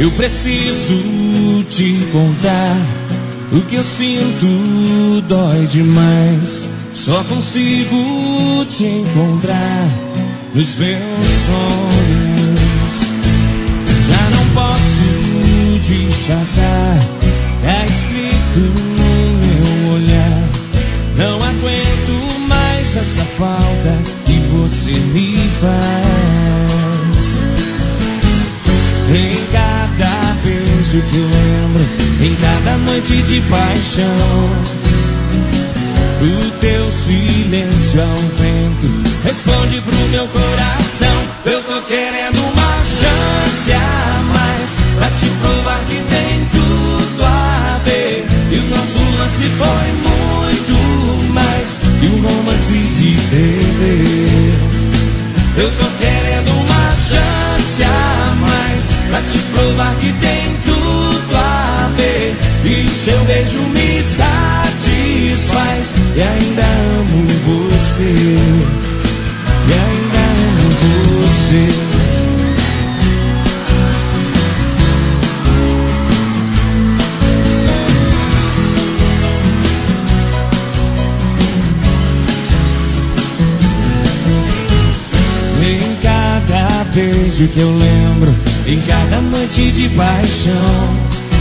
Eu preciso te contar. O que eu sinto dói demais. Só consigo te encontrar nos meus sonhos. Já não posso disfarçar. Tá escrito no meu olhar. Não aguento mais essa falta que você me faz. Em cada beijo que eu lembro, em cada noite de paixão, o teu silêncio é um vento, responde pro meu coração. Eu tô querendo uma chance a mais, pra te provar que tem tudo a ver. E o nosso lance foi muito mais que um romance de TV. Eu tô querendo uma chance a mais, pra te provar que tem tudo a ver. E o seu beijo me satisfaz. E ainda amo você. E ainda amo você. Beijo que eu lembro, em cada noite de paixão,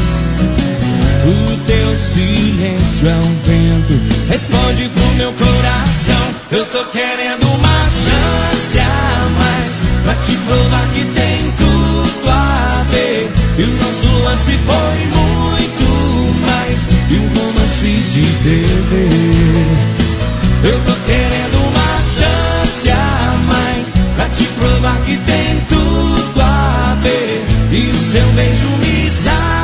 o teu silêncio é um vento, responde pro meu coração. Eu tô querendo uma chance a mais, pra te provar que tem tudo a ver. E o nosso lance foi muito mais que um romance de TV. Eu tô querendo uma chance a mais, pra te provar que tem tudo a ver. E o seu beijo me satisfaz.